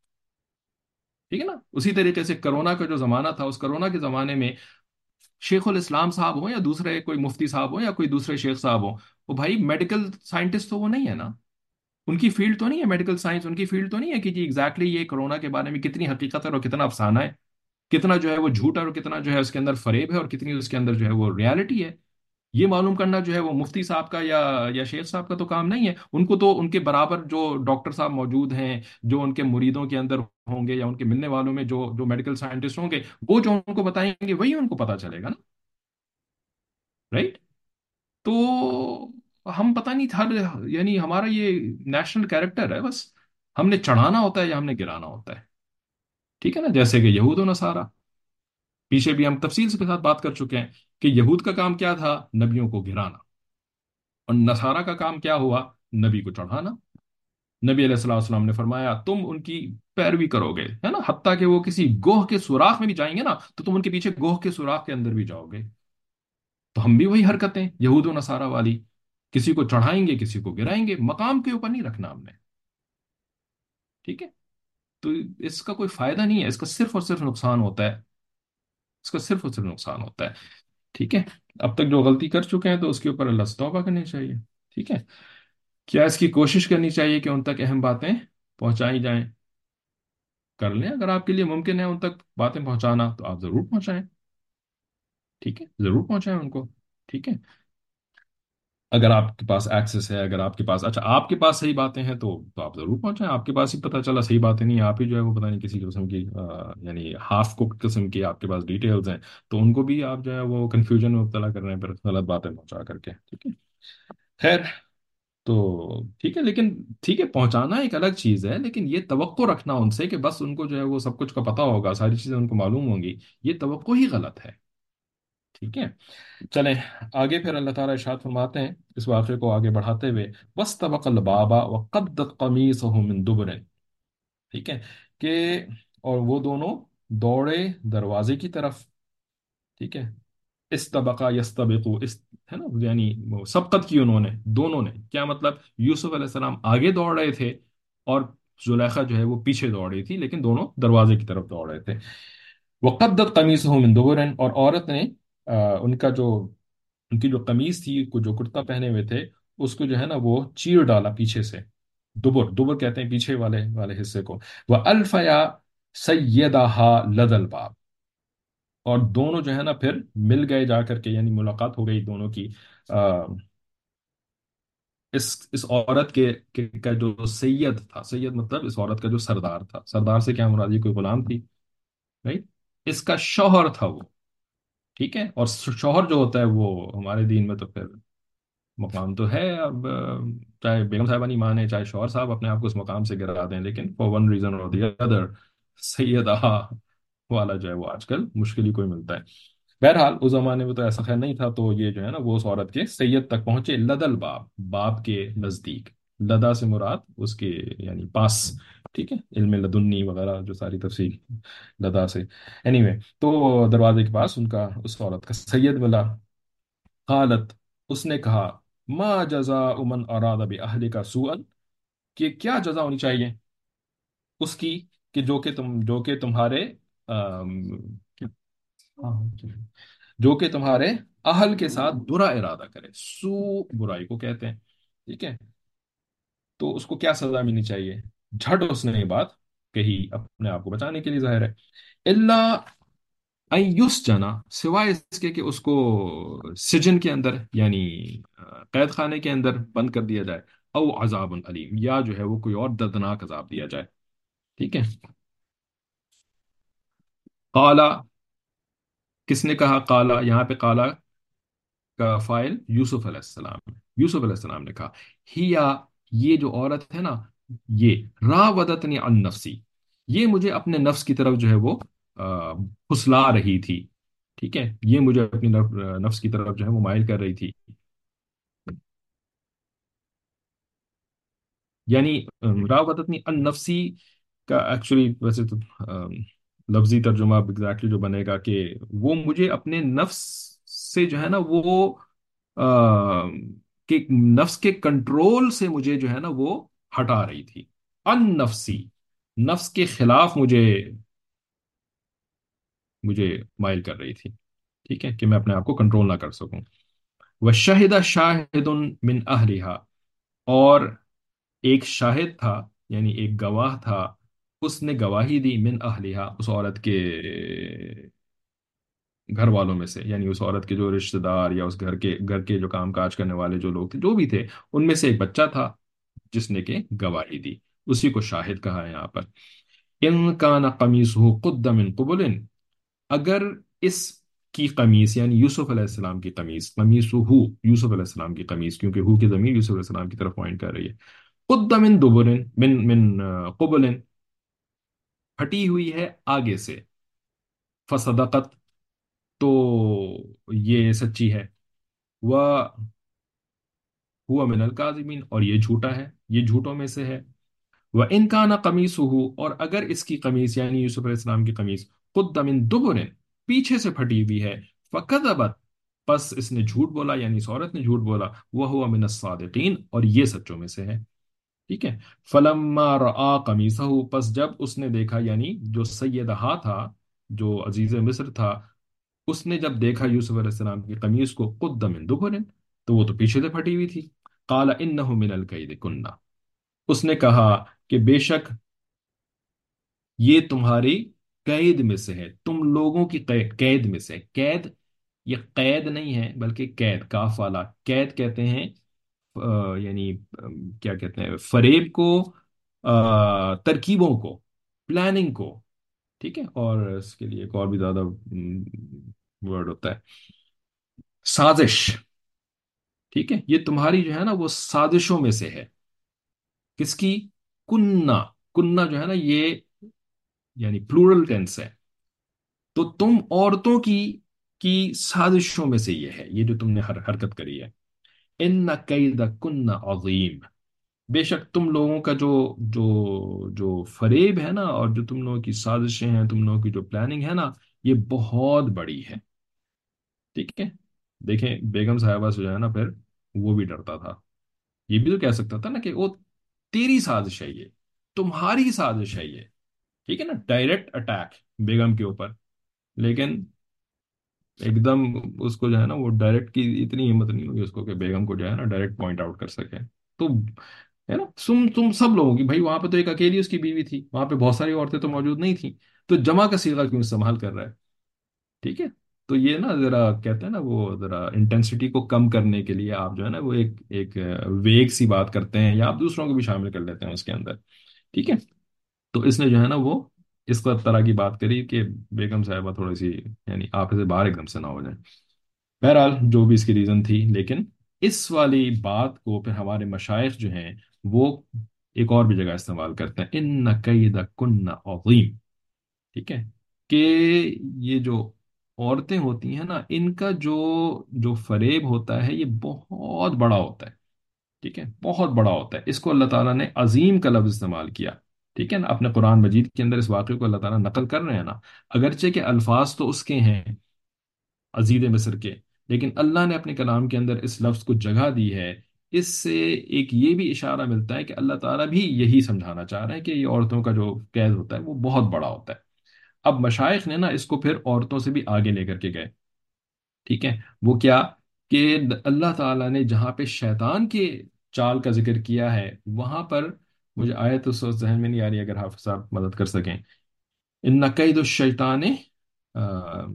ٹھیک ہے نا۔ اسی طریقے سے کرونا کا جو زمانہ تھا، اس کرونا کے زمانے میں شیخ الاسلام صاحب ہوں یا دوسرے کوئی مفتی صاحب ہوں یا کوئی دوسرے شیخ صاحب ہوں، وہ بھائی میڈیکل سائنٹسٹ تو وہ نہیں ہے نا، ان کی فیلڈ تو نہیں ہے میڈیکل سائنس، ان کی فیلڈ تو نہیں ہے کہ جی ایگزیکٹلی یہ کرونا کے بارے میں کتنی حقیقت ہے اور کتنا افسانہ ہے، کتنا جو ہے وہ جھوٹ ہے اور کتنا جو ہے اس کے اندر فریب ہے اور کتنی اس کے اندر جو ہے وہ ریالٹی ہے، یہ معلوم کرنا جو ہے وہ مفتی صاحب کا یا یا شیخ صاحب کا تو کام نہیں ہے۔ ان کو تو ان کے برابر جو ڈاکٹر صاحب موجود ہیں، جو ان کے مریدوں کے اندر ہوں گے یا ان کے ملنے والوں میں جو جو میڈیکل سائنٹسٹ ہوں گے، وہ جو ان کو بتائیں گے وہی ان کو پتا چلے گا نا، رائٹ؟ تو ہم پتہ نہیں تھا، یعنی ہمارا یہ نیشنل کیریکٹر ہے، بس ہم نے چڑھانا ہوتا ہے یا ہم نے گرانا ہوتا ہے، ٹھیک ہے نا، جیسے کہ یہود و نصارہ، پیچھے بھی ہم تفصیل سے کے ساتھ بات کر چکے ہیں کہ یہود کا کام کیا تھا، نبیوں کو گرانا، اور نصارہ کا کام کیا ہوا، نبی کو چڑھانا۔ نبی علیہ السلام والسلام نے فرمایا تم ان کی پیروی کرو گے، ہے نا، حتیٰ کہ وہ کسی گوہ کے سوراخ میں بھی جائیں گے نا تو تم ان کے پیچھے گوہ کے سوراخ کے اندر بھی جاؤ گے۔ تو ہم بھی وہی حرکتیں یہود و نصارہ والی، کسی کو چڑھائیں گے کسی کو گرائیں گے، مقام کے اوپر نہیں رکھنا ہم نے، ٹھیک ہے۔ تو اس کا کوئی فائدہ نہیں ہے، اس کا صرف اور صرف نقصان ہوتا ہے، اس کا صرف اور صرف نقصان ہوتا ہے، ٹھیک ہے۔ اب تک جو غلطی کر چکے ہیں تو اس کے اوپر اللہ سے توبہ کرنی چاہیے، ٹھیک ہے۔ کیا اس کی کوشش کرنی چاہیے کہ ان تک اہم باتیں پہنچائی جائیں؟ کر لیں، اگر آپ کے لیے ممکن ہے ان تک باتیں پہنچانا تو آپ ضرور پہنچائیں، ٹھیک ہے، ضرور پہنچائیں ان کو، ٹھیک ہے۔ اگر آپ کے پاس ایکسس ہے، اگر آپ کے پاس، اچھا آپ کے پاس صحیح باتیں ہیں تو تو آپ ضرور پہنچائیں، آپ کے پاس ہی پتہ چلا صحیح باتیں نہیں ہیں، آپ ہی جو ہے وہ پتہ نہیں کسی قسم کی آ، یعنی ہاف کوک قسم کی آپ کے پاس ڈیٹیلز ہیں، تو ان کو بھی آپ جو ہے وہ کنفیوژن میں مبتلا کر رہے ہیں پھر غلط باتیں پہنچا کر کے، ٹھیک ہے۔ خیر، تو ٹھیک ہے، لیکن ٹھیک ہے پہنچانا ایک الگ چیز ہے، لیکن یہ توقع رکھنا ان سے کہ بس ان کو جو ہے وہ سب کچھ کا پتہ ہوگا، ساری چیزیں ان کو معلوم ہوں گی، یہ توقع ہی غلط ہے، ٹھیک ہے۔ چلیں آگے، پھر اللہ تعالیٰ ارشاد فرماتے ہیں اس واقعے کو آگے بڑھاتے ہوئے، وَاسْتَبَقَ الْبَابَ وَقَدَّتْ قَمِيصَهُ مِن دُبُرٍ، ٹھیک ہے، کہ اور وہ دونوں دوڑے دروازے کی طرف، ٹھیک ہے۔ استبقا یستبقو اس ہے نا، یعنی وہ سبقت کی انہوں نے، دونوں نے، کیا مطلب، یوسف علیہ السلام آگے دوڑ رہے تھے اور زلیخا جو ہے وہ پیچھے دوڑ رہی تھی، لیکن دونوں دروازے کی طرف دوڑ رہے تھے۔ وقدت قمیصہ من دبر، اور عورت نے آ، ان کا جو ان کی جو قمیص تھی، کو جو کرتا پہنے ہوئے تھے، اس کو جو ہے نا وہ چیر ڈالا پیچھے سے، دبر دبر کہتے ہیں پیچھے والے والے حصے کو، وہ الفیا سیدہ لد الباب، اور دونوں جو ہے نا پھر مل گئے جا کر کے، یعنی ملاقات ہو گئی دونوں کی آ، اس اس عورت کے کے- کا جو سید تھا، سید مطلب اس عورت کا جو سردار تھا، سردار سے کیا مراد، یہ کوئی غلام تھی، رائٹ، اس کا شوہر تھا وہ، ٹھیک ہے، اور شوہر جو ہوتا ہے وہ ہمارے دین میں تو پھر مقام تو ہے، اب آ، چاہے بیگم صاحبہ نہیں مانے، چاہے شوہر صاحب اپنے آپ کو اس مقام سے گرا دیں، لیکن فار ون ریزن اور دی ادر سیدہ والا جو ہے وہ آج کل مشکل ہی کوئی ملتا ہے۔ بہرحال اس زمانے میں تو ایسا خیر نہیں تھا، تو یہ جو ہے نا وہ اس عورت کے سید تک پہنچے، لدل باب، باب کے نزدیک، لدا سے مراد اس کے یعنی پاس، ٹھیک ہے، علم لدنی وغیرہ جو ساری تفصیل لدا سے، اینی anyway, تو دروازے کے پاس ان کا اس عورت کا سید ملا، قالت، اس نے کہا، ما جزاء من اراد باہلک سوءا، کہ کیا جزا ہونی چاہیے اس کی، کہ جو کہ تم جو کہ تمہارے آم، ہاں، جو کہ تمہارے اہل کے ساتھ برا ارادہ کرے، سو برائی کو کہتے ہیں، ٹھیک ہے، تو اس کو کیا سزا ملنی چاہیے؟ جھٹ اس نے یہ بات کہی اپنے آپ کو بچانے کے لیے، ظاہر ہے، اللہ ایس جنا، سوائے اس کے کہ اس کو سجن کے اندر، یعنی آ، قید خانے کے اندر بند کر دیا جائے، او عذاب علیم، یا جو ہے وہ کوئی اور دردناک عذاب دیا جائے، ٹھیک ہے۔ قالا، کس نے کہا قالا، یہاں پہ قالا کا فائل یوسف علیہ السلام ہے، یوسف علیہ السلام نے کہا، ہیا، یہ جو عورت ہے نا، یہ راودتنی عن نفسی، یہ مجھے اپنے نفس کی طرف جو ہے وہ آ، پھسلا رہی تھی، ٹھیک ہے، یہ مجھے اپنی نف- نفس کی طرف جو ہے وہ مائل کر رہی تھی، یعنی ام، راودتنی عن نفسی کا ایکچولی ویسے تو ام، لفظی ترجمہ ایگزیکٹلی جو بنے گا کہ وہ مجھے اپنے نفس سے جو ہے نا وہ ام، کہ نفس کے کنٹرول سے مجھے جو ہے نا وہ ہٹا رہی تھی، ان نفسی، نفس کے خلاف مجھے مجھے مائل کر رہی تھی، ٹھیک ہے، کہ میں اپنے آپ کو کنٹرول نہ کر سکوں۔ وشہد شاہد من اہلہا، اور ایک شاہد تھا، یعنی ایک گواہ تھا، اس نے گواہی دی، من اہلیہا، اس عورت کے گھر والوں میں سے، یعنی اس عورت کے جو رشتہ دار یا اس گھر کے گھر کے جو کام کاج کرنے والے جو لوگ تھے، جو بھی تھے، ان میں سے ایک بچہ تھا جس نے کہ گواہی دی، اسی کو شاہد کہا ہے یہاں پر۔ ان کان قمیصہ قد من قبل، اگر اس کی قمیص، یعنی یوسف علیہ السلام کی قمیص، قمیص ہو، یوسف علیہ السلام کی قمیص، کیونکہ ہو کی ضمیر یوسف علیہ السلام کی طرف پوائنٹ کر رہی ہے، قد من دبر، من من آ، قبل، پھٹی ہوئی ہے آگے سے، فصدقت، تو یہ سچی ہے، وہ ہوا من الکاذبین، اور یہ جھوٹا ہے، یہ جھوٹوں میں سے ہے، وہ ان کا نہ قمیص ہو، اور اگر اس کی قمیص یعنی یوسف علیہ السلام کی قمیص قد من دبر، پیچھے سے پھٹی ہوئی ہے، فکذبت، پس اس نے جھوٹ بولا، یعنی اس عورت نے جھوٹ بولا، وہ ہوا من الصادقین، اور یہ سچوں میں سے ہے، ٹھیک ہے۔ فلما رآ قمیصہ، پس جب اس نے دیکھا، یعنی جو سیدہ تھا، جو عزیز مصر تھا، اس نے جب دیکھا یوسف علیہ السلام کی قمیص کو، قد من دبر، تو وہ تو پیچھے سے پھٹی ہوئی تھی، قال انہ من الکید کنہ، اس نے کہا کہ بے شک یہ تمہاری قید میں سے ہے، تم لوگوں کی قید قید میں سے ہے۔ قید یہ قید نہیں ہے بلکہ قید، کاف والا قید کہتے ہیں، آ، یعنی آ، کیا کہتے ہیں، فریب کو، آ، ترکیبوں کو، پلاننگ کو، ٹھیک ہے، اور اس کے لیے ایک اور بھی زیادہ ورڈ ہوتا ہے، سازش، ٹھیک ہے، یہ تمہاری جو ہے نا وہ سازشوں میں سے ہے، کس کی؟ کنہ، کنہ جو ہے نا یہ یعنی پلورل ٹینس ہے، تو تم عورتوں کی کی سازشوں میں سے یہ ہے، یہ جو تم نے ہر حرکت کری ہے، ان کید کن عظیم، بے شک تم لوگوں کا جو جو جو فریب ہے نا، اور جو تم لوگوں کی سازشیں ہیں، تم لوگوں کی جو پلاننگ ہے نا، یہ بہت بڑی ہے، ٹھیک ہے۔ دیکھیں بیگم صاحبہ سے جو ہے نا پھر وہ بھی ڈرتا تھا، یہ بھی تو کہہ سکتا تھا نا کہ وہ تیری سازش ہے، یہ تمہاری سازش ہے، یہ ٹھیک ہے نا، ڈائریکٹ اٹیک بیگم کے اوپر، لیکن ایک دم اس کو جو ہے نا وہ ڈائریکٹ کی اتنی ہمت نہیں ہوگی اس کو کہ بیگم کو جو ہے نا ڈائریکٹ پوائنٹ آؤٹ کر سکے، تو ہے نا، تم تم سب لوگوں کی، بھائی وہاں پہ تو ایک اکیلی اس کی بیوی تھی، وہاں پہ بہت ساری عورتیں تو موجود نہیں تھیں، تو جمع کا صیغہ کیوں استعمال کر رہا ہے؟ ٹھیک ہے، تو یہ نا ذرا کہتے ہیں نا وہ ذرا انٹینسٹی کو کم کرنے کے لیے آپ جو ہے نا وہ ایک ایک ویگ سی بات کرتے ہیں، یا آپ دوسروں کو بھی شامل کر لیتے ہیں اس کے اندر، ٹھیک ہے، تو اس نے جو ہے نا وہ اس طرح کی بات کری کہ بیگم صاحبہ تھوڑی سی یعنی آپ سے باہر ایک دم سے نہ ہو جائیں، بہرحال جو بھی اس کی ریزن تھی، لیکن اس والی بات کو پھر ہمارے مشائخ جو ہیں وہ ایک اور بھی جگہ استعمال کرتے ہیں، ان کید کن عظیم، ٹھیک ہے، کہ یہ جو عورتیں ہوتی ہیں نا ان کا جو جو فریب ہوتا ہے یہ بہت بڑا ہوتا ہے، ٹھیک ہے، بہت بڑا ہوتا ہے، اس کو اللہ تعالیٰ نے عظیم کا لفظ استعمال کیا، ٹھیک ہے نا، اپنے قرآن مجید کے اندر اس واقعے کو اللہ تعالیٰ نقل کر رہے ہیں نا، اگرچہ کہ الفاظ تو اس کے ہیں عزیز مصر کے، لیکن اللہ نے اپنے کلام کے اندر اس لفظ کو جگہ دی ہے، اس سے ایک یہ بھی اشارہ ملتا ہے کہ اللہ تعالیٰ بھی یہی سمجھانا چاہ رہے ہیں کہ یہ عورتوں کا جو قید ہوتا ہے وہ بہت بڑا ہوتا ہے۔ اب مشائخ نے نا اس کو پھر عورتوں سے بھی آگے لے کر کے گئے، ٹھیک ہے، وہ کیا کہ اللہ تعالیٰ نے جہاں پہ شیطان کے چال کا ذکر کیا ہے وہاں پر، مجھے آیت اس وقت ذہن میں نہیں آ رہی، اگر حافظ صاحب مدد کر سکیں، ان کید الشیطان، آ،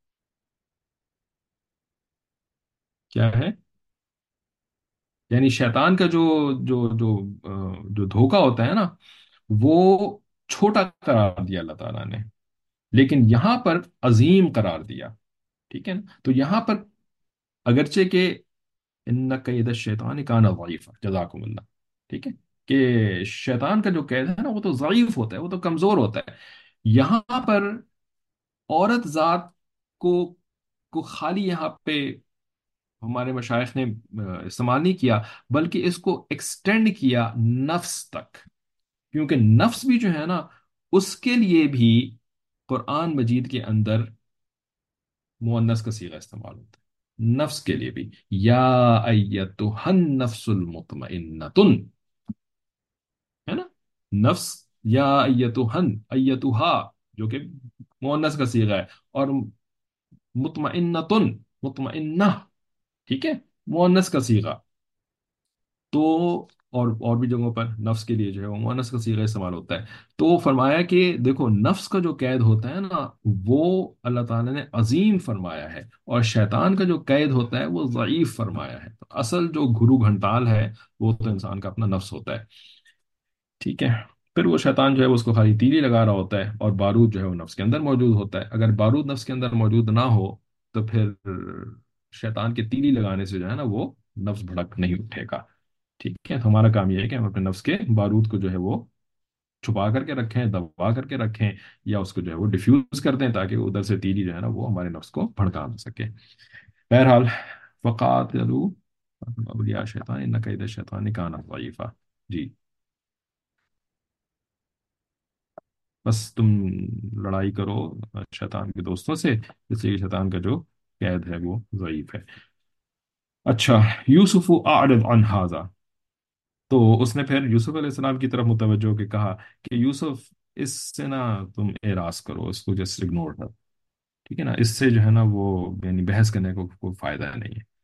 کیا ہے، یعنی شیطان کا جو جو جو آ، جو دھوکا ہوتا ہے نا وہ چھوٹا قرار دیا اللہ تعالیٰ نے، لیکن یہاں پر عظیم قرار دیا، ٹھیک ہے نا، تو یہاں پر اگرچہ کہ ان قید الشیطان کان ضعیفا، جزاکم اللہ، ٹھیک ہے، کہ شیطان کا جو قید ہے نا وہ تو ضعیف ہوتا ہے، وہ تو کمزور ہوتا ہے، یہاں پر عورت ذات کو کو خالی یہاں پہ ہمارے مشائخ نے آ، استعمال نہیں کیا، بلکہ اس کو ایکسٹینڈ کیا نفس تک، کیونکہ نفس بھی جو ہے نا اس کے لیے بھی قرآن مجید کے اندر مؤنث کا صیغہ استعمال ہوتا ہے، نفس کے لیے بھی، یا ایتها النفس المطمئنۃ، ہے نا، نفس، یا ایتها ایتها جو کہ مؤنث کا صیغہ ہے، اور مطمئنۃ، مطمئنہ، ٹھیک ہے، مؤنث کا صیغہ، تو اور اور بھی جگہوں پر نفس کے لیے جو ہے وہ مؤنث کا صیغہ استعمال ہوتا ہے، تو فرمایا کہ دیکھو نفس کا جو قید ہوتا ہے نا وہ اللہ تعالیٰ نے عظیم فرمایا ہے، اور شیطان کا جو قید ہوتا ہے وہ ضعیف فرمایا ہے، تو اصل جو گھرو گھنٹال ہے وہ تو انسان کا اپنا نفس ہوتا ہے، ٹھیک ہے، پھر وہ شیطان جو ہے وہ اس کو خالی تیلی لگا رہا ہوتا ہے، اور بارود جو ہے وہ نفس کے اندر موجود ہوتا ہے، اگر بارود نفس کے اندر موجود نہ ہو تو پھر شیطان کے تیلی لگانے سے جو ہے نا وہ نفس بھڑک نہیں اٹھے گا، ٹھیک ہے، تو ہمارا کام یہ ہے کہ ہم اپنے نفس کے بارود کو جو ہے وہ چھپا کر کے رکھیں، دبا کر کے رکھیں، یا اس کو جو ہے وہ ڈیفیوز کر دیں تاکہ ادھر سے تیلی جو ہے نا وہ ہمارے نفس کو بھڑکا نہ سکے، بہرحال فقاتلوا اولیاء شیطان ان کید الشیطان کان ضعیفا، جی، بس تم لڑائی کرو شیطان کے دوستوں سے، اس لیے شیطان کا جو قید ہے وہ ضعیف ہے۔ اچھا، یوسف اعرض عن هذا، تو اس نے پھر یوسف علیہ السلام کی طرف متوجہ ہو کے کہا کہ یوسف اس سے نا تم اعراض کرو، اس کو جسٹ اگنور کرو، ٹھیک ہے نا، اس سے جو ہے نا وہ یعنی بحث کرنے کو کوئی فائدہ نہیں ہے،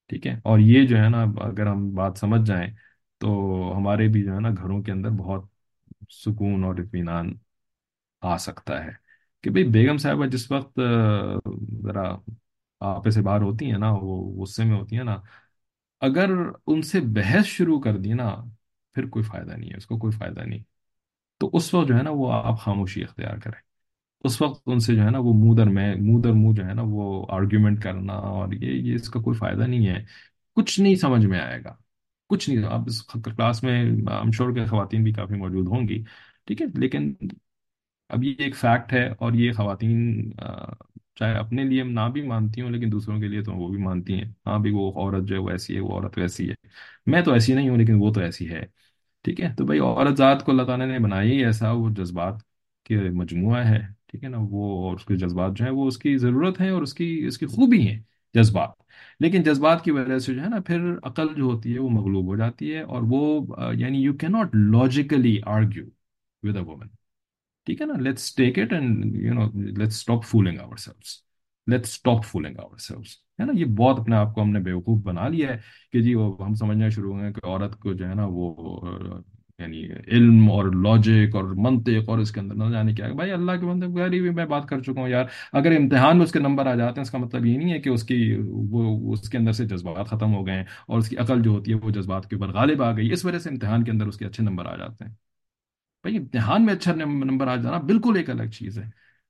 ٹھیک ہے، اور یہ جو ہے نا اگر ہم بات سمجھ جائیں تو ہمارے بھی جو ہے نا گھروں کے اندر بہت سکون اور اطمینان آ سکتا ہے کہ بھئی بیگم صاحبہ جس وقت آ، ذرا آپے سے باہر ہوتی ہیں نا، وہ غصے میں ہوتی ہیں نا، اگر ان سے بحث شروع کر دی نا، پھر کوئی فائدہ نہیں ہے، اس کو کوئی فائدہ نہیں. تو اس وقت جو ہے نا وہ آپ خاموشی اختیار کریں. اس وقت ان سے جو ہے نا وہ منہ در میں منہ در منہ جو ہے نا وہ آرگیومنٹ کرنا، اور یہ یہ اس کا کوئی فائدہ نہیں ہے. کچھ نہیں سمجھ میں آئے گا. کچھ نہیں. آپ اس کلاس میں I'm sure کہ خواتین بھی کافی موجود ہوں گی. ٹھیک ہے، لیکن اب یہ ایک فیکٹ ہے، اور یہ خواتین آ، چاہے اپنے لیے نہ بھی مانتی ہوں لیکن دوسروں کے لیے تو وہ بھی مانتی ہیں. ہاں بھی وہ عورت جو ہے وہ ایسی ہے، وہ عورت ویسی ہے. میں تو ایسی نہیں ہوں لیکن وہ تو ایسی ہے. ٹھیک ہے، تو بھائی عورت ذات کو اللہ تعالیٰ نے بنایا ہی ایسا، وہ جذبات کے مجموعہ ہے. ٹھیک ہے نا، وہ اور اس کے جذبات جو ہیں وہ اس کی ضرورت ہے، اور اس کی اس کی خوبی ہیں جذبات. لیکن جذبات کی وجہ سے جو ہے نا پھر عقل جو ہوتی ہے وہ مغلوب ہو جاتی ہے، اور وہ آ، یعنی you can not logically argue with a woman. ٹھیک ہے نا، let's take it and you know let's stop fooling ourselves. Let's stop fooling ourselves. ہے نا، یہ بہت اپنے آپ کو ہم نے بیوقوف بنا لیا ہے کہ جی وہ ہم سمجھنا شروع ہو گئے کہ عورت کو جو ہے نا وہ آ، یعنی علم اور لاجک اور منطق اور اس کے اندر نہ جانے کیا ہے. بھائی اللہ کے بندے غریب بھی میں بات کر چکا ہوں یار. اگر امتحان میں اس کے نمبر آ جاتے ہیں اس کا مطلب یہ نہیں ہے کہ اس کی وہ اس کے اندر سے جذبات ختم ہو گئے ہیں، اور اس کی عقل جو ہوتی ہے وہ جذبات کے اوپر غالب آ گئی، اس وجہ سے امتحان کے اندر اس کے اچھے نمبر آ جاتے ہیں. بھائی امتحان میں اچھا نمبر آ جانا بالکل ایک الگ چیز ہے،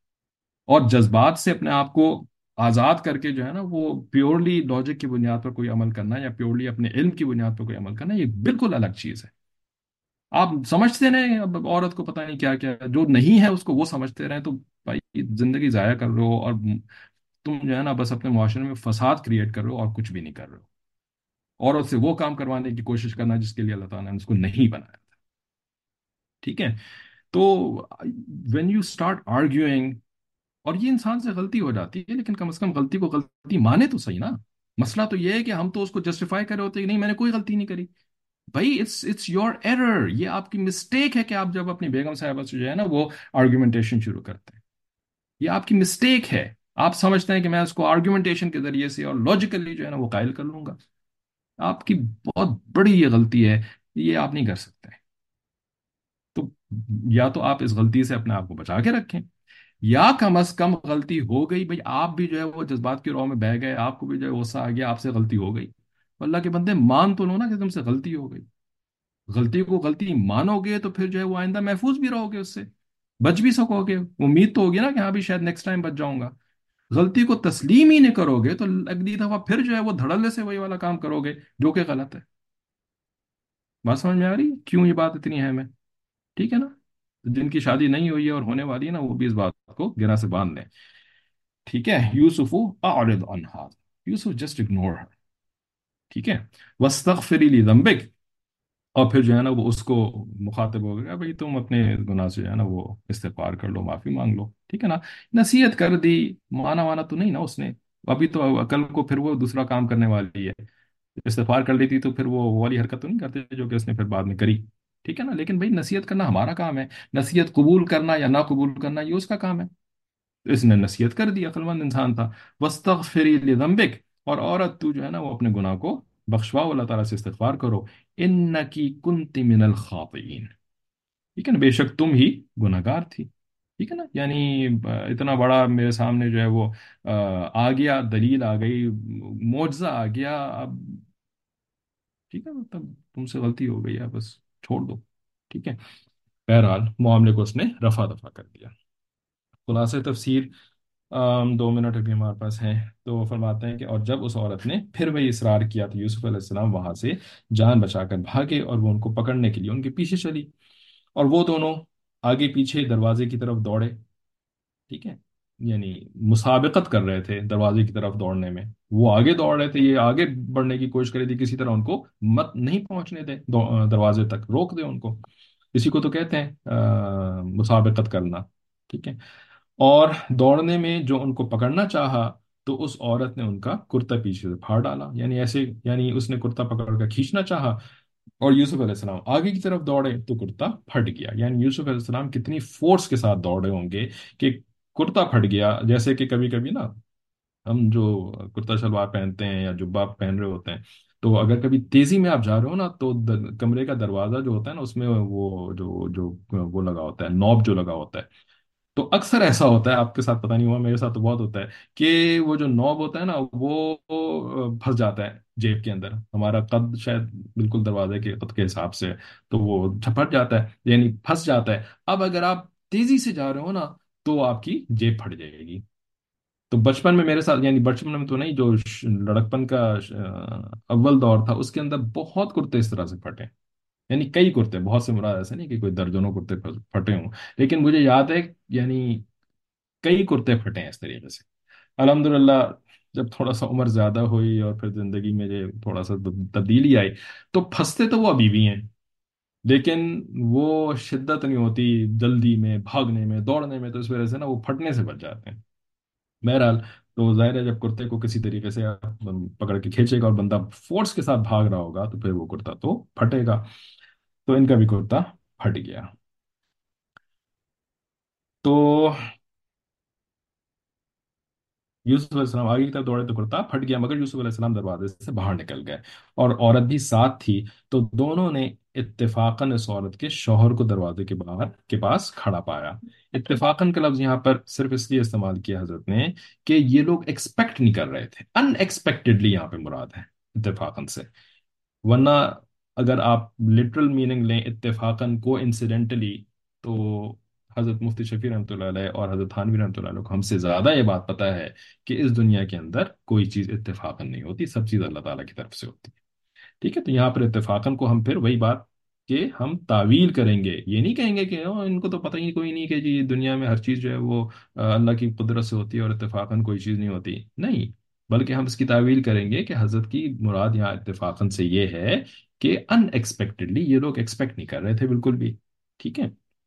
اور جذبات سے اپنے آپ کو آزاد کر کے جو ہے نا وہ پیورلی لاجک کی بنیاد پر کوئی عمل کرنا، یا پیورلی اپنے علم کی بنیاد پر کوئی عمل کرنا، یہ بالکل الگ چیز ہے. آپ سمجھتے رہیں اب عورت کو پتہ نہیں کیا کیا جو نہیں ہے اس کو وہ سمجھتے رہیں، تو بھائی زندگی ضائع کر رہے ہو، اور تم جو ہے نا بس اپنے معاشرے میں فساد کریٹ کر رہے ہو اور کچھ بھی نہیں کر رہے ہو. عورت سے وہ کام کروانے کی کوشش کرنا جس کے لیے اللہ تعالیٰ نے اس کو نہیں بنایا تھا. ٹھیک ہے، تو وین یو اسٹارٹ آرگیوئنگ، اور یہ انسان سے غلطی ہو جاتی ہے لیکن کم از کم غلطی کو غلطی مانے تو صحیح نا. مسئلہ تو یہ ہے کہ ہم تو اس کو جسٹیفائی کر رہے ہوتے ہیں کہ نہیں میں نے کوئی غلطی نہیں کری. بھائی اٹس اٹس یور ایرر، یہ آپ کی مسٹیک ہے کہ آپ جب اپنی بیگم صاحبہ سے جو ہے نا وہ آرگومنٹیشن شروع کرتے ہیں. یہ آپ کی مسٹیک ہے. آپ سمجھتے ہیں کہ میں اس کو آرگومنٹیشن کے ذریعے سے اور لاجیکلی جو ہے نا وہ قائل کر لوں گا. آپ کی بہت بڑی یہ غلطی ہے. یہ آپ نہیں کر سکتے. تو یا تو آپ اس غلطی سے اپنے آپ کو بچا کے رکھیں، یا کم از کم غلطی ہو گئی بھائی آپ بھی جو ہے وہ جذبات کی راہ میں بہہ گئے، آپ کو بھی جو ہے غصہ آ گیا، آپ سے غلطی ہو گئی. اللہ کے بندے مان تو لو نا کہ تم سے غلطی ہو گئی. غلطی کو غلطی مانو گے تو پھر جو ہے وہ آئندہ محفوظ بھی رہو گے، اس سے بچ بھی سکو گے. امید تو ہوگی نا کہ ہاں بھی شاید نیکسٹ ٹائم بچ جاؤں گا. غلطی کو تسلیم ہی نہیں کرو گے تو اگلی دفعہ پھر جو ہے وہ دھڑلے سے وہی والا کام کرو گے جو کہ غلط ہے. بات سمجھ میں آ رہی ہے کیوں یہ بات اتنی اہم ہے؟ ٹھیک ہے نا. جن کی شادی نہیں ہوئی ہے اور ہونے والی ہے نا وہ بھی اس بات کو گرا سے باندھ لیں. ٹھیک ہے، یوسف اعرض عن هذا. Yusuf just ignore her. ٹھیک ہے، واستغفری لذنبک. اور پھر جو ہے نا وہ اس کو مخاطب ہو گیا بھائی تم اپنے گناہ سے جو ہے نا وہ استغفار کر لو، معافی مانگ لو. ٹھیک ہے نا. نصیحت کر دی، مانا وانا تو نہیں نا اس نے. ابھی تو عقل کو پھر وہ دوسرا کام کرنے والی ہے. استغفار کر لیتی تو پھر وہ وہ والی حرکت تو نہیں کرتے جو کہ اس نے پھر بعد میں کری. ٹھیک ہے نا، لیکن بھائی نصیحت کرنا ہمارا کام ہے. نصیحت قبول کرنا یا نہ قبول کرنا یہ اس کا کام ہے. اس نے نصیحت کر دی، عقل مند انسان تھا. وَاسْتَغْفِرِي لِذَنبِكَ. اور عورت تو جو ہے نا وہ اپنے گناہ کو بخشواؤ، اللہ تعالیٰ سے استغفار کرو. اِنَّكِ كُنْتِ مِنَ الْخَاطِئِينَ. ٹھیک ہے نا، بے شک تم ہی گناہ گار تھی. ٹھیک ہے نا، یعنی آ، اتنا بڑا میرے سامنے جو ہے وہ آ، آ گیا، دلیل آ گئی، معجزہ آ گیا. اب ٹھیک ہے، مطلب تم سے غلطی ہو گئی ہے، بس چھوڑ دو. ٹھیک ہے. بہرحال معاملے کو اس نے رفع دفع کر دیا. خلاصہ تفسیر، آم، دو منٹ ابھی ہمارے پاس ہیں. تو وہ فرماتے ہیں کہ اور جب اس عورت نے پھر وہی اصرار کیا تو یوسف علیہ السلام وہاں سے جان بچا کر بھاگے، اور وہ ان کو پکڑنے کے لیے ان کے پیچھے چلی. اور وہ دونوں آگے پیچھے دروازے کی طرف دوڑے. ٹھیک ہے، یعنی مسابقت کر رہے تھے دروازے کی طرف دوڑنے میں. وہ آگے دوڑ رہے تھے، یہ آگے بڑھنے کی کوشش کر رہی تھی کسی طرح ان کو مت نہیں پہنچنے دے دو- دروازے تک روک دے ان کو. اسی کو تو کہتے ہیں آ، مسابقت کرنا. ٹھیک ہے. اور دوڑنے میں جو ان کو پکڑنا چاہا تو اس عورت نے ان کا کرتا پیچھے سے پھاڑ ڈالا، یعنی ایسے یعنی اس نے کرتا پکڑ کر کھینچنا چاہا، اور یوسف علیہ السلام آگے کی طرف دوڑے تو کرتا پھٹ گیا. یعنی یوسف علیہ السلام کتنی فورس کے ساتھ دوڑے ہوں گے کہ کرتا پھٹ گیا. جیسے کہ کبھی کبھی نا ہم جو کرتا شلوار پہنتے ہیں یا جبہ پہن رہے ہوتے ہیں، تو اگر کبھی تیزی میں آپ جا رہے ہو نا تو در- کمرے کا دروازہ جو ہوتا ہے نا اس میں وہ جو جو وہ لگا ہوتا ہے، نوب جو لگا ہوتا ہے، تو اکثر ایسا ہوتا ہے، آپ کے ساتھ پتہ نہیں ہوا، میرے ساتھ تو بہت ہوتا ہے کہ وہ جو نوب ہوتا ہے نا وہ پھنس جاتا ہے جیب کے اندر، ہمارا قد شاید بالکل دروازے کے قد کے حساب سے ہے، تو وہ چھپٹ جاتا ہے یعنی پھنس جاتا ہے۔ اب اگر آپ تیزی سے جا رہے ہو نا تو آپ کی جیب پھٹ جائے گی۔ تو بچپن میں میرے ساتھ، یعنی بچپن میں تو نہیں، جو ش- لڑکپن کا ش- اول دور تھا اس کے اندر بہت کرتے اس طرح سے پھٹے، یعنی کئی کرتے، بہت سے مراد ایسے نہیں کہ کوئی درجنوں کرتے پھٹے ہوں، لیکن مجھے یاد ہے یعنی کئی کرتے پھٹے ہیں اس طریقے سے۔ الحمدللہ جب تھوڑا سا عمر زیادہ ہوئی اور پھر زندگی میں جو تھوڑا سا تبدیلی آئی، تو پھنستے تو وہ ابھی بھی ہیں، لیکن وہ شدت نہیں ہوتی جلدی میں، بھاگنے میں، دوڑنے میں، تو اس وجہ سے نا وہ پھٹنے سے بچ جاتے ہیں۔ بہرحال، تو ظاہر ہے جب کرتے کو کسی طریقے سے آپ پکڑ کے کھینچے گا اور بندہ فورس کے ساتھ بھاگ رہا ہوگا تو پھر وہ کرتا تو پھٹے گا۔ تو ان کا بھی کرتا پھٹ گیا۔ تو یوسف علیہ السلام آگے کی طرف دوڑے تو کرتا پھٹ گیا، مگر یوسف علیہ السلام دروازے سے باہر نکل گئے اور عورت بھی ساتھ تھی، تو دونوں نے اتفاقاً اس عورت کے شوہر کو دروازے کے باہر کے پاس کھڑا پایا۔ اتفاقاً کا لفظ یہاں پر صرف اس لیے استعمال کیا حضرت نے کہ یہ لوگ ایکسپیکٹ نہیں کر رہے تھے، ان ایکسپیکٹڈلی یہاں پہ مراد ہے اتفاقاً سے، ورنہ اگر آپ لٹرل میننگ لیں اتفاقاً کو انسیڈنٹلی، تو حضرت مفتی شفیع رحمۃ اللہ علیہ اور حضرت تھانوی رحمۃ اللہ علیہ کو ہم سے زیادہ یہ بات پتہ ہے کہ اس دنیا کے اندر کوئی چیز اتفاقاً نہیں ہوتی، سب چیز اللہ تعالیٰ کی طرف سے ہوتی ہے۔ ٹھیک ہے، تو یہاں پر اتفاقاً کو ہم پھر وہی بات کہ ہم تعویل کریں گے، یہ نہیں کہیں گے کہ "او، ان کو تو پتہ ہی کوئی نہیں کہ جی دنیا میں ہر چیز جو ہے وہ آ، اللہ کی قدرت سے ہوتی ہے اور اتفاقاً کوئی چیز نہیں ہوتی"۔ نہیں، بلکہ ہم اس کی تعویل کریں گے کہ حضرت کی مراد یہاں اتفاقاً سے یہ ہے کہ ان ایکسپیکٹڈلی یہ لوگ ایکسپیکٹ نہیں کر رہے تھے بالکل بھی۔ ٹھیک ہے،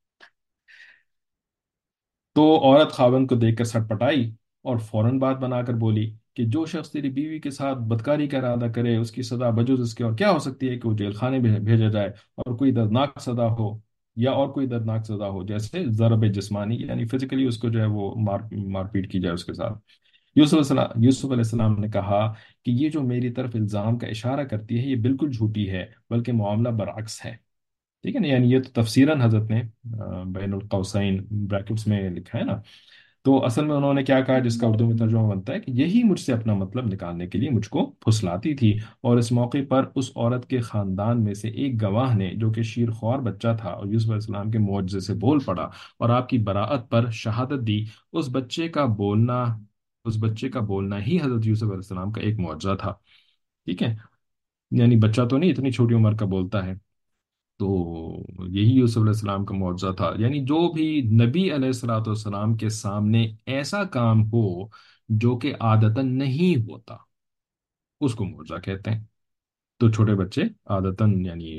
تو عورت خاوند کو دیکھ کر سٹ پٹائی اور فوراً بات بنا کر بولی کہ جو شخص تیری بیوی کے ساتھ بدکاری کا ارادہ کرے اس کی سزا بجز اس کے اور کیا ہو سکتی ہے کہ وہ جیل خانے میں بھیجا جائے، اور کوئی دردناک سزا ہو، یا اور کوئی دردناک سزا ہو جیسے ضرب جسمانی، یعنی فزیکلی اس کو جو ہے وہ مار مار پیٹ کی جائے اس کے ساتھ۔ یوسف علیہ السلام یوسف علیہ السلام نے کہا کہ یہ جو میری طرف الزام کا اشارہ کرتی ہے یہ بالکل جھوٹی ہے، بلکہ معاملہ برعکس ہے۔ ٹھیک ہے نا، یعنی یہ تو تفسیراً حضرت نے آ، بین القوسین بریکٹس میں لکھا ہے نا، تو اصل میں انہوں نے کیا کہا جس کا اردو میں ترجمہ بنتا ہے کہ یہی مجھ سے اپنا مطلب نکالنے کے لیے مجھ کو پھسلاتی تھی، اور اس موقع پر اس عورت کے خاندان میں سے ایک گواہ نے جو کہ شیر خوار بچہ تھا اور یوسف علیہ السلام کے معجزے سے بول پڑا اور آپ کی براءت پر شہادت دی، اس بچے کا بولنا اس بچے کا بولنا ہی حضرت یوسف علیہ السلام کا ایک معجزہ تھا۔ ٹھیک ہے، یعنی بچہ تو نہیں، اتنی چھوٹی عمر کا بولتا ہے، تو یہی یوسف علیہ السلام کا معجزہ تھا، یعنی جو بھی نبی علیہ الصلوۃ والسلام کے سامنے ایسا کام ہو جو کہ عادتاً نہیں ہوتا اس کو معجزہ کہتے ہیں۔ تو چھوٹے بچے عادتاً یعنی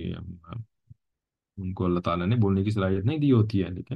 ان کو اللہ تعالیٰ نے بولنے کی صلاحیت نہیں دی ہوتی ہے، لیکن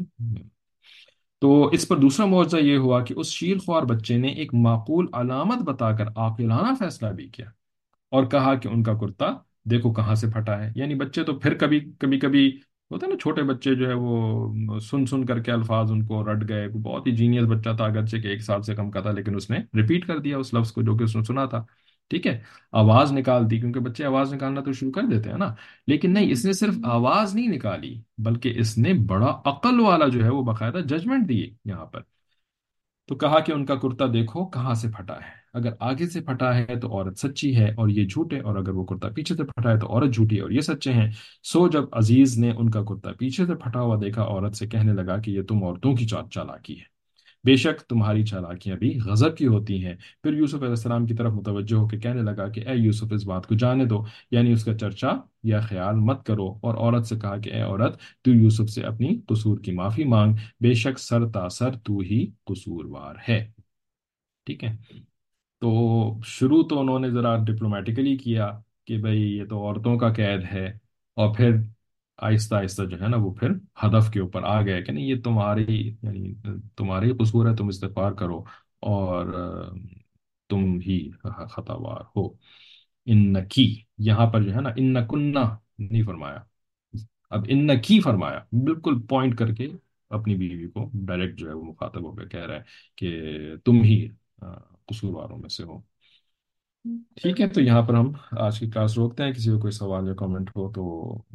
تو اس پر دوسرا معجزہ یہ ہوا کہ اس شیر خوار بچے نے ایک معقول علامت بتا کر عاقلانہ فیصلہ بھی کیا اور کہا کہ ان کا کرتا دیکھو کہاں سے پھٹا ہے۔ یعنی بچے تو پھر کبھی کبھی کبھی ہوتا ہے نا، چھوٹے بچے جو ہے وہ سن سن کر کے الفاظ ان کو رٹ گئے، بہت ہی جینیس بچہ تھا اگرچہ کہ ایک سال سے کم کا تھا، لیکن اس نے ریپیٹ کر دیا اس لفظ کو جو کہ اس نے سنا تھا۔ ٹھیک ہے، آواز نکال دی، کیونکہ بچے آواز نکالنا تو شروع کر دیتے ہیں نا، لیکن نہیں، اس نے صرف آواز نہیں نکالی بلکہ اس نے بڑا عقل والا جو ہے وہ باقاعدہ ججمنٹ دی یہاں پر۔ تو کہا کہ ان کا کرتا دیکھو کہاں سے پھٹا ہے، اگر آگے سے پھٹا ہے تو عورت سچی ہے اور یہ جھوٹے، اور اگر وہ کرتا پیچھے سے پھٹا ہے تو عورت جھوٹی ہے اور یہ سچے ہیں۔ سو جب عزیز نے ان کا کرتا پیچھے سے پھٹا ہوا دیکھا، عورت سے کہنے لگا کہ یہ تم عورتوں کی چال چالاکی ہے، بے شک تمہاری چالاکیاں بھی غضب کی ہوتی ہیں۔ پھر یوسف علیہ السلام کی طرف متوجہ ہو کے کہنے لگا کہ اے یوسف اس بات کو جانے دو، یعنی اس کا چرچا یا خیال مت کرو، اور عورت سے کہا کہ اے عورت تو یوسف سے اپنی قصور کی معافی مانگ، بے شک سر تاسر تو ہی قصوروار ہے۔ ٹھیک ہے، تو شروع تو انہوں نے ذرا ڈپلومیٹیکلی کیا کہ بھئی یہ تو عورتوں کا قید ہے، اور پھر آہستہ آہستہ جو ہے نا وہ پھر ہدف کے اوپر آ گئے کہ نہیں یہ تمہاری، یعنی تمہاری قصور ہے، تم استغفار کرو، اور آ، تم ہی خطاوار ہو۔ انکی، یہاں پر جو ہے نا ان کنہ نہیں فرمایا، اب انکی فرمایا، بالکل پوائنٹ کر کے اپنی بیوی کو ڈائریکٹ جو ہے وہ مخاطب ہو کے کہہ رہا ہے کہ تم ہی آ، قصورواروں میں سے ہو۔ ٹھیک ہے، تو یہاں پر ہم آج کی کلاس روکتے ہیں۔ کسی کو کوئی سوال یا کامنٹ ہو تو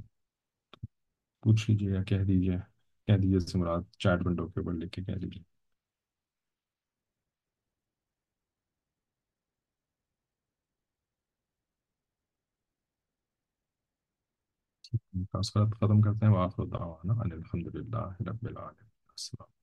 پوچھ لیجیے یا کہہ دیجیے، کہہ دیجیے سے مراد چیٹ ونڈو کے اوپر لکھ کے کہہ دیجیے۔ کلاس ختم کرتے ہیں، وآخر دعوانا ان الحمد للہ رب العالمین۔ السلام